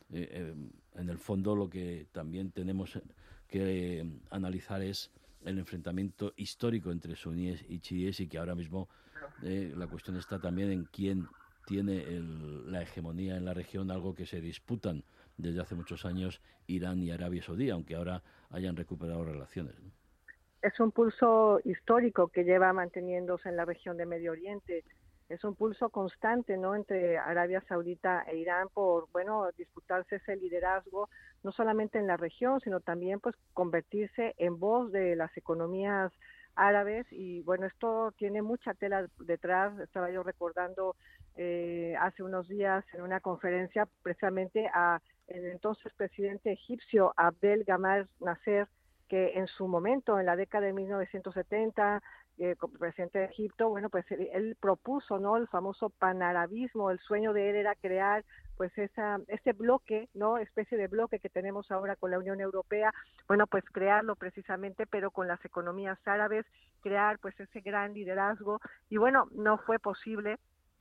en el fondo lo que también tenemos que analizar es el enfrentamiento histórico entre suníes y chiíes, y que ahora mismo la cuestión está también en quién tiene la hegemonía en la región, algo que se disputan desde hace muchos años Irán y Arabia Saudí, aunque ahora hayan recuperado relaciones, ¿no? Es un pulso histórico que lleva manteniéndose en la región de Medio Oriente. Es un pulso constante, ¿no?, entre Arabia Saudita e Irán por, disputarse ese liderazgo, no solamente en la región, sino también pues convertirse en voz de las economías árabes. Y esto tiene mucha tela detrás. Estaba yo recordando hace unos días en una conferencia precisamente a el entonces presidente egipcio Abdel Gamal Nasser, que en su momento, en la década de 1970, como presidente de Egipto, él propuso, ¿no?, el famoso panarabismo. El sueño de él era crear ese bloque, ¿no?, especie de bloque que tenemos ahora con la Unión Europea, crearlo precisamente, pero con las economías árabes, crear ese gran liderazgo. Y no fue posible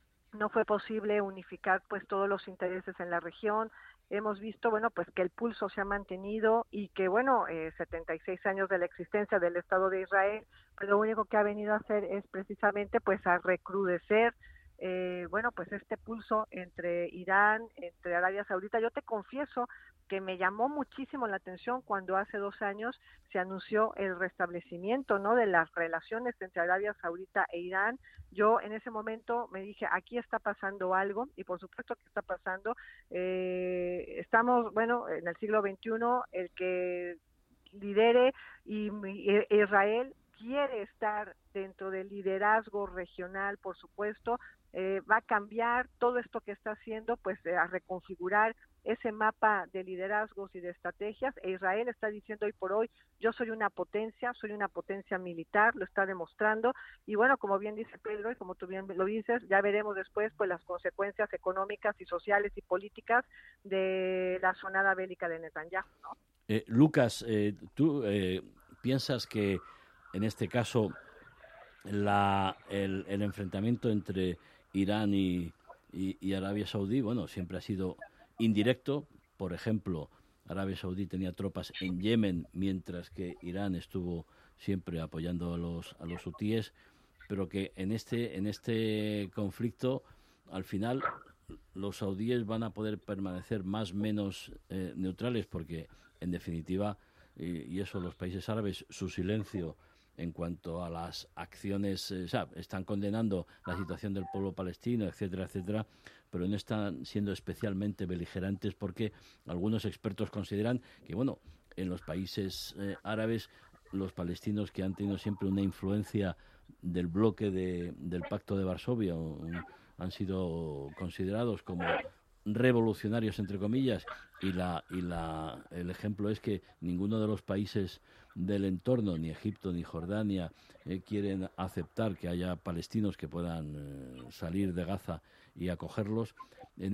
unificar todos los intereses en la región. Hemos visto, que el pulso se ha mantenido y que, 76 años de la existencia del Estado de Israel, pero lo único que ha venido a hacer es precisamente, a recrudecer, este pulso entre Irán, entre Arabia Saudita. Yo te confieso que me llamó muchísimo la atención cuando hace 2 años se anunció el restablecimiento, ¿no?, de las relaciones entre Arabia Saudita e Irán. Yo en ese momento me dije, aquí está pasando algo, y por supuesto que está pasando. Estamos, en el siglo XXI, el que lidere y Israel quiere estar dentro del liderazgo regional, por supuesto. Va a cambiar todo esto que está haciendo, a reconfigurar ese mapa de liderazgos y de estrategias. E Israel está diciendo hoy por hoy, yo soy una potencia militar, lo está demostrando. Y como bien dice Pedro, y como tú bien lo dices, ya veremos después las consecuencias económicas y sociales y políticas de la sonada bélica de Netanyahu, ¿no? Lucas, ¿tú piensas que en este caso el enfrentamiento entre Irán y Arabia Saudí, siempre ha sido indirecto? Por ejemplo, Arabia Saudí tenía tropas en Yemen, mientras que Irán estuvo siempre apoyando a los hutíes, pero que en este conflicto, al final, los saudíes van a poder permanecer más o menos neutrales, porque, en definitiva, y eso los países árabes, su silencio en cuanto a las acciones, están condenando la situación del pueblo palestino, etcétera, etcétera, pero no están siendo especialmente beligerantes, porque algunos expertos consideran que, en los países árabes, los palestinos, que han tenido siempre una influencia del bloque del Pacto de Varsovia, han sido considerados como revolucionarios, entre comillas, y el ejemplo es que ninguno de los países del entorno, ni Egipto ni Jordania, quieren aceptar que haya palestinos que puedan salir de Gaza y acogerlos. En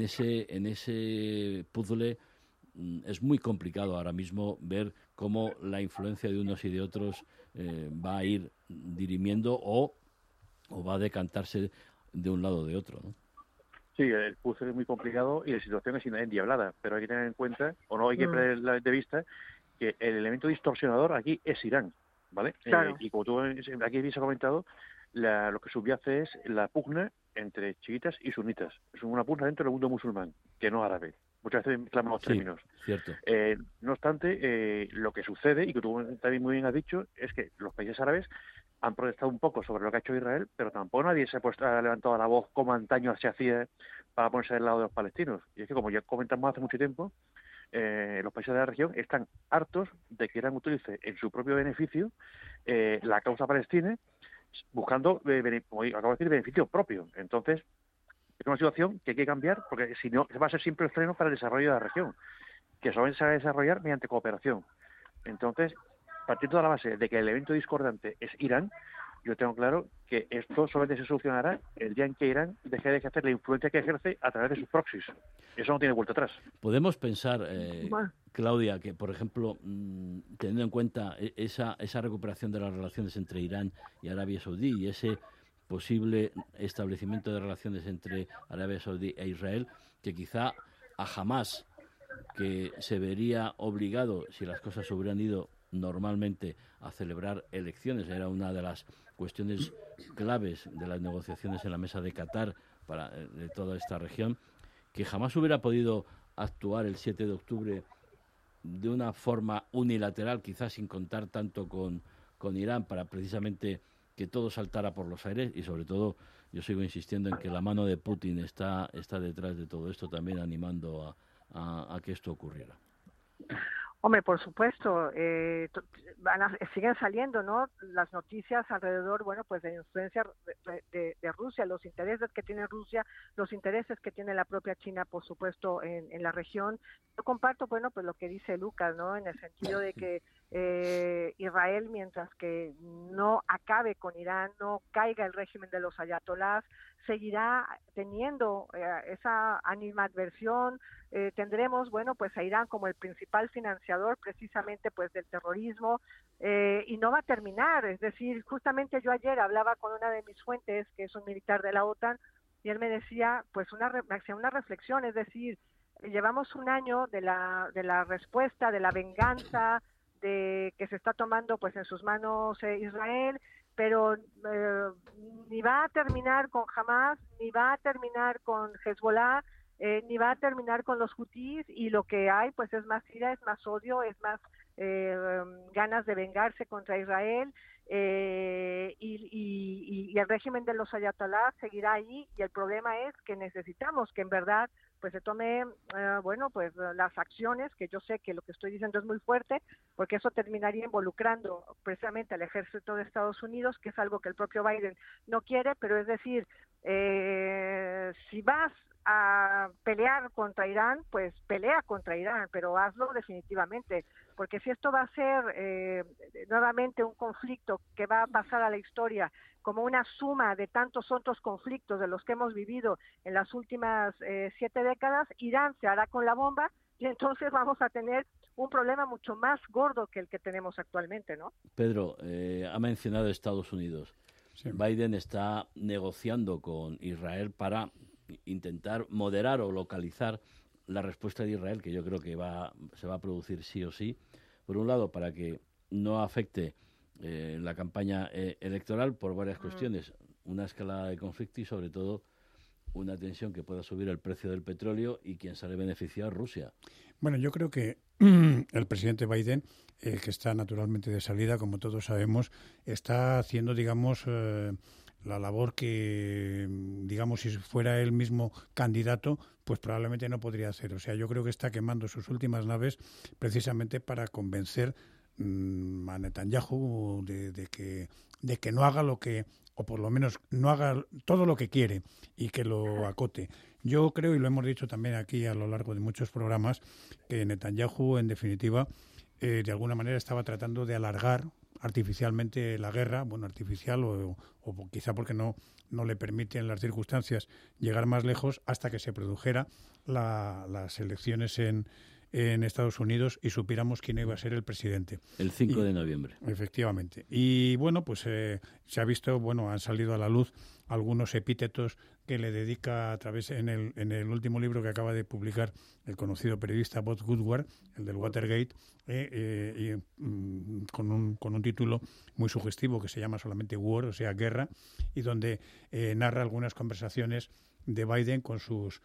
ese puzzle es muy complicado ahora mismo ver cómo la influencia de unos y de otros va a ir dirimiendo o va a decantarse de un lado o de otro, ¿no? Sí, el puzzle es muy complicado y la situación es endiablada, pero hay que tener en cuenta, o no hay que perder de vista, que el elemento distorsionador aquí es Irán, ¿vale? Claro. Y como tú aquí bien se ha comentado, lo que subyace es la pugna entre chiitas y sunitas. Es una pugna dentro del mundo musulmán, que no árabe. Muchas veces mezclamos los términos. Cierto. No obstante, lo que sucede, y que tú también muy bien has dicho, es que los países árabes han protestado un poco sobre lo que ha hecho Israel, pero tampoco nadie ha levantado la voz como antaño se hacía para ponerse del lado de los palestinos. Y es que, como ya comentamos hace mucho tiempo, los países de la región están hartos de que Irán utilice en su propio beneficio la causa palestina, buscando, como acabo de decir, beneficio propio. Entonces, Es una situación que hay que cambiar, porque si no, va a ser siempre el freno para el desarrollo de la región, que solamente se va a desarrollar mediante cooperación. Entonces, partiendo de la base de que el elemento discordante es Irán, yo tengo claro que esto solamente se solucionará el día en que Irán deje de ejercer la influencia que ejerce a través de sus proxies. Eso no tiene vuelta atrás. Podemos pensar, Claudia, que, por ejemplo, teniendo en cuenta esa recuperación de las relaciones entre Irán y Arabia Saudí y ese posible establecimiento de relaciones entre Arabia Saudí e Israel, que quizá a Hamás, que se vería obligado, si las cosas hubieran ido normalmente, a celebrar elecciones, era una de las cuestiones claves de las negociaciones en la mesa de Qatar de toda esta región, que jamás hubiera podido actuar el 7 de octubre de una forma unilateral, quizás sin contar tanto con Irán, para precisamente que todo saltara por los aires. Y sobre todo, yo sigo insistiendo en que la mano de Putin está detrás de todo esto, también animando a que esto ocurriera. Hombre, por supuesto, siguen saliendo, ¿no?, las noticias alrededor, bueno, pues de influencia de Rusia, los intereses que tiene Rusia, los intereses que tiene la propia China, por supuesto, en la región. Yo comparto, bueno, pues lo que dice Lucas, ¿no?, en el sentido de que Israel, mientras que no acabe con Irán, no caiga el régimen de los ayatolás, seguirá teniendo esa animadversión. Tendremos, bueno, pues a Irán como el principal financiador precisamente pues del terrorismo, y no va a terminar. Es decir, justamente yo ayer hablaba con una de mis fuentes, que es un militar de la OTAN, y él me decía, pues hacía una reflexión, es decir, llevamos un año de la respuesta, de la venganza, de que se está tomando pues en sus manos Israel, pero ni va a terminar con Hamás, ni va a terminar con Hezbollah, ni va a terminar con los hutíes, y lo que hay pues es más ira, es más odio, es más ganas de vengarse contra Israel, y el régimen de los ayatolás seguirá ahí, y el problema es que necesitamos que en verdad pues se tome, bueno, pues las acciones, que yo sé que lo que estoy diciendo es muy fuerte, porque eso terminaría involucrando precisamente al ejército de Estados Unidos, que es algo que el propio Biden no quiere, pero es decir, si vas a pelear contra Irán, pues pelea contra Irán, pero hazlo definitivamente, porque si esto va a ser nuevamente un conflicto que va a pasar a la historia como una suma de tantos otros conflictos de los que hemos vivido en las últimas 7 décadas, Irán se hará con la bomba y entonces vamos a tener un problema mucho más gordo que el que tenemos actualmente, ¿no? Pedro, ha mencionado Estados Unidos. Sí. Biden está negociando con Israel para intentar moderar o localizar la respuesta de Israel, que yo creo que se va a producir sí o sí. Por un lado, para que no afecte la campaña electoral por varias cuestiones, una escalada de conflicto y sobre todo una tensión que pueda subir el precio del petróleo, y quien sale beneficiado es Rusia. Bueno, yo creo que el presidente Biden, que está naturalmente de salida, como todos sabemos, está haciendo, digamos, la labor que, digamos, si fuera él mismo candidato, pues probablemente no podría hacer. O sea, yo creo que está quemando sus últimas naves precisamente para convencer a Netanyahu de que no haga lo que, o por lo menos no haga todo lo que quiere, y que lo acote. Yo creo, y lo hemos dicho también aquí a lo largo de muchos programas, que Netanyahu, en definitiva, de alguna manera estaba tratando de alargar artificialmente la guerra, bueno, artificial o quizá porque no le permiten las circunstancias llegar más lejos, hasta que se produjera las elecciones en Estados Unidos y supiéramos quién iba a ser el presidente. El 5 de noviembre. Efectivamente. Y bueno, pues se ha visto, bueno, han salido a la luz algunos epítetos que le dedica a través en el último libro que acaba de publicar el conocido periodista Bob Woodward, el del Watergate, con un título muy sugestivo que se llama solamente War, o sea, guerra, y donde narra algunas conversaciones de Biden con sus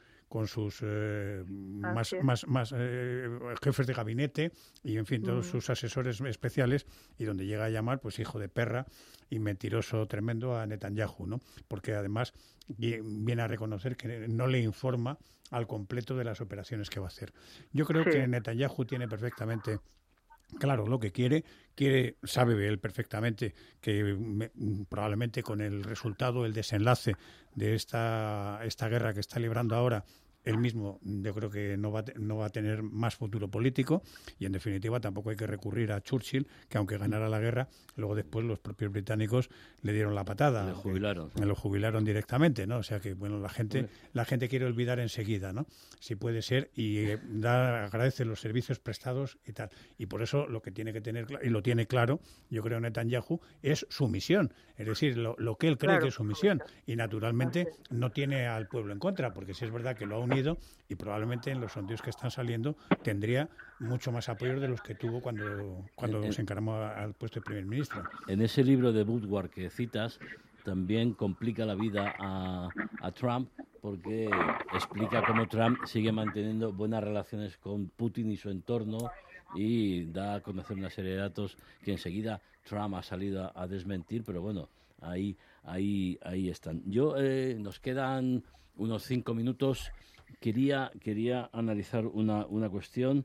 más jefes de gabinete y, en fin, todos sus asesores especiales, y donde llega a llamar, pues, hijo de perra y mentiroso tremendo a Netanyahu, ¿no? Porque además viene a reconocer que no le informa al completo de las operaciones que va a hacer. Yo creo que Netanyahu tiene perfectamente Claro, lo que quiere, sabe él perfectamente que probablemente con el resultado, el desenlace de esta guerra que está librando ahora, él mismo yo creo que no va a tener más futuro político, y en definitiva tampoco hay que recurrir a Churchill, que aunque ganara la guerra, luego después los propios británicos le dieron la patada. Lo jubilaron directamente, ¿no? O sea que bueno, la gente quiere olvidar enseguida, ¿no? Si puede ser, y agradece los servicios prestados y tal. Y por eso lo que tiene que tener, y lo tiene claro, yo creo, Netanyahu, es su misión. Es decir, lo que él cree que es su misión. Y naturalmente no tiene al pueblo en contra, porque sí es verdad que lo ha unido, y probablemente en los sondeos que están saliendo tendría mucho más apoyo de los que tuvo cuando se encaramó al puesto de primer ministro. En ese libro de Woodward que citas, también complica la vida a Trump, porque explica cómo Trump sigue manteniendo buenas relaciones con Putin y su entorno, y da a conocer una serie de datos que enseguida Trump ha salido a desmentir, pero bueno, ahí están. Nos quedan unos 5 minutos. Quería analizar una cuestión.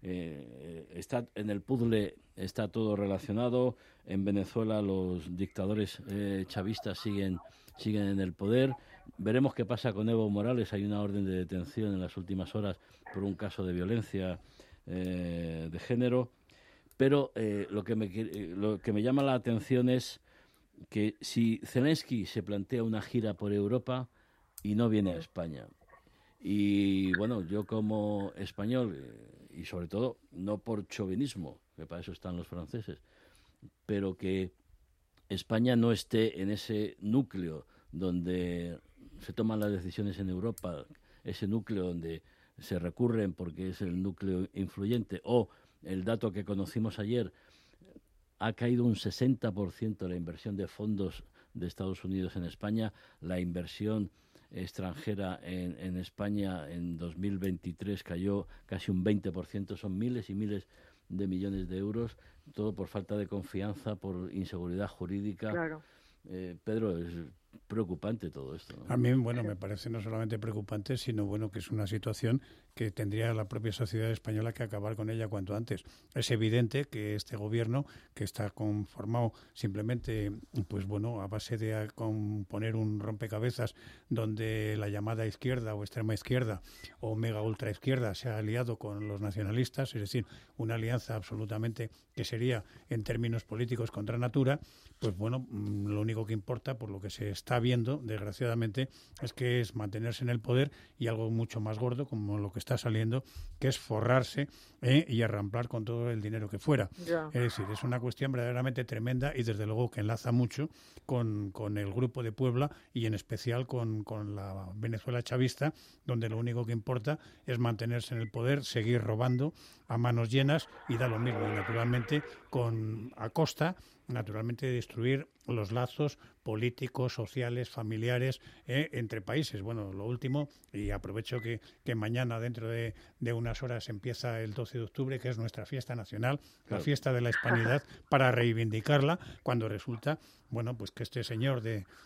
Está en el puzzle, está todo relacionado. En Venezuela los dictadores chavistas siguen en el poder. Veremos qué pasa con Evo Morales. Hay una orden de detención en las últimas horas por un caso de violencia de género. Pero lo que me llama la atención es que si Zelensky se plantea una gira por Europa y no viene a España, y bueno, yo como español, y sobre todo no por chauvinismo, que para eso están los franceses, pero que España no esté en ese núcleo donde se toman las decisiones en Europa, ese núcleo donde se recurren porque es el núcleo influyente, o el dato que conocimos ayer, ha caído un 60% la inversión de fondos de Estados Unidos en España, la inversión extranjera en España en 2023 cayó casi un 20%, son miles y miles de millones de euros, todo por falta de confianza, por inseguridad jurídica. Claro. Pedro, es preocupante todo esto, ¿no? A mí, bueno, me parece no solamente preocupante, sino bueno, que es una situación que tendría la propia sociedad española que acabar con ella cuanto antes. Es evidente que este gobierno, que está conformado simplemente, pues bueno, a base de componer un rompecabezas donde la llamada izquierda o extrema izquierda o mega ultra izquierda se ha aliado con los nacionalistas, es decir, una alianza absolutamente que sería en términos políticos contra natura, pues bueno, lo único que importa, por lo que se está viendo, desgraciadamente, es que es mantenerse en el poder, y algo mucho más gordo, como lo que está saliendo, que es forrarse y arramplar con todo el dinero que fuera. Ya. Es decir, es una cuestión verdaderamente tremenda, y desde luego que enlaza mucho con el Grupo de Puebla, y en especial con la Venezuela chavista, donde lo único que importa es mantenerse en el poder, seguir robando a manos llenas, y da lo mismo, y naturalmente a costa naturalmente destruir los lazos políticos, sociales, familiares entre países. Bueno, lo último, y aprovecho que mañana, dentro de unas horas, empieza el 12 de octubre, que es nuestra fiesta nacional, claro, la fiesta de la hispanidad, para reivindicarla, cuando resulta, bueno, pues que este señor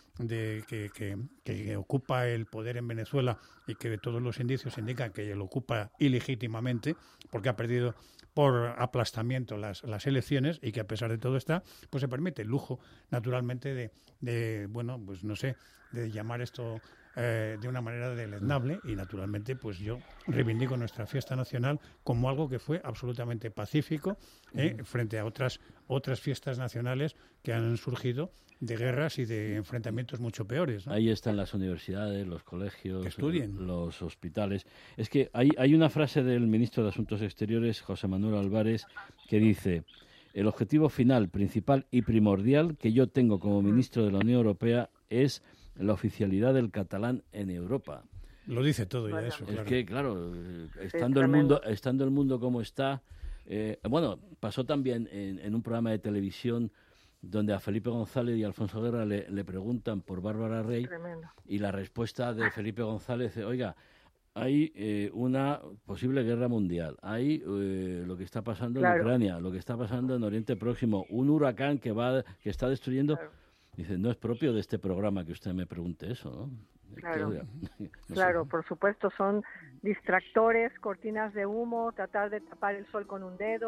que ocupa el poder en Venezuela, y que todos los indicios indican que lo ocupa ilegítimamente, porque ha perdido por aplastamiento las elecciones, y que a pesar de todo pues se permite el lujo, naturalmente, de bueno, pues no sé, de llamar esto de una manera deleznable, y naturalmente pues yo reivindico nuestra fiesta nacional como algo que fue absolutamente pacífico frente a otras fiestas nacionales que han surgido de guerras y de enfrentamientos mucho peores, ¿no? Ahí están las universidades, los colegios, que estudien, los hospitales. Es que hay una frase del ministro de Asuntos Exteriores, José Manuel Álvarez, que dice: el objetivo final, principal y primordial que yo tengo como ministro de la Unión Europea es la oficialidad del catalán en Europa. Lo dice todo ya eso. Es claro. que, claro, estando el mundo como está, bueno, pasó también en un programa de televisión donde a Felipe González y a Alfonso Guerra le preguntan por Bárbara Rey. Tremendo. Y la respuesta de Felipe González es: oiga, hay una posible guerra mundial, hay lo que está pasando en Ucrania, lo que está pasando en Oriente Próximo, un huracán que está destruyendo. Claro. Dice, no es propio de este programa que usted me pregunte eso, ¿no? Claro, claro, por supuesto, son distractores, cortinas de humo, tratar de tapar el sol con un dedo,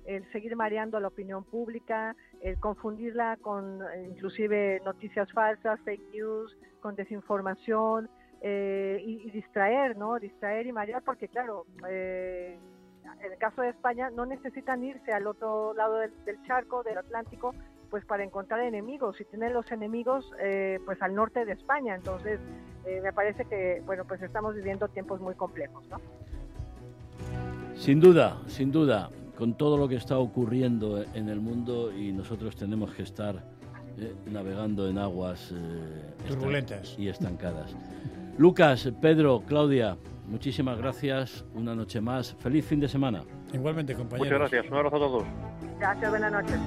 el seguir mareando a la opinión pública, el confundirla con inclusive noticias falsas, fake news, con desinformación, y distraer, ¿no? Distraer y marear, porque claro, en el caso de España no necesitan irse al otro lado del charco, del Atlántico, pues para encontrar enemigos, y tienen los enemigos pues al norte de España. Entonces me parece que, bueno, pues estamos viviendo tiempos muy complejos, ¿no? Sin duda, con todo lo que está ocurriendo en el mundo, y nosotros tenemos que estar navegando en aguas turbulentas y estancadas. Lucas, Pedro, Claudia, muchísimas gracias, una noche más. Feliz fin de semana. Igualmente, compañeros. Muchas gracias, un abrazo a todos. Gracias, buenas noches.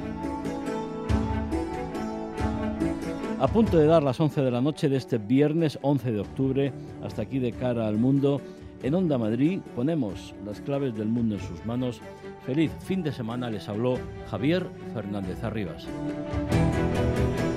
A punto de dar las 11 de la noche de este viernes 11 de octubre, hasta aquí de Cara al Mundo, en Onda Madrid ponemos las claves del mundo en sus manos. Feliz fin de semana, les habló Javier Fernández Arribas.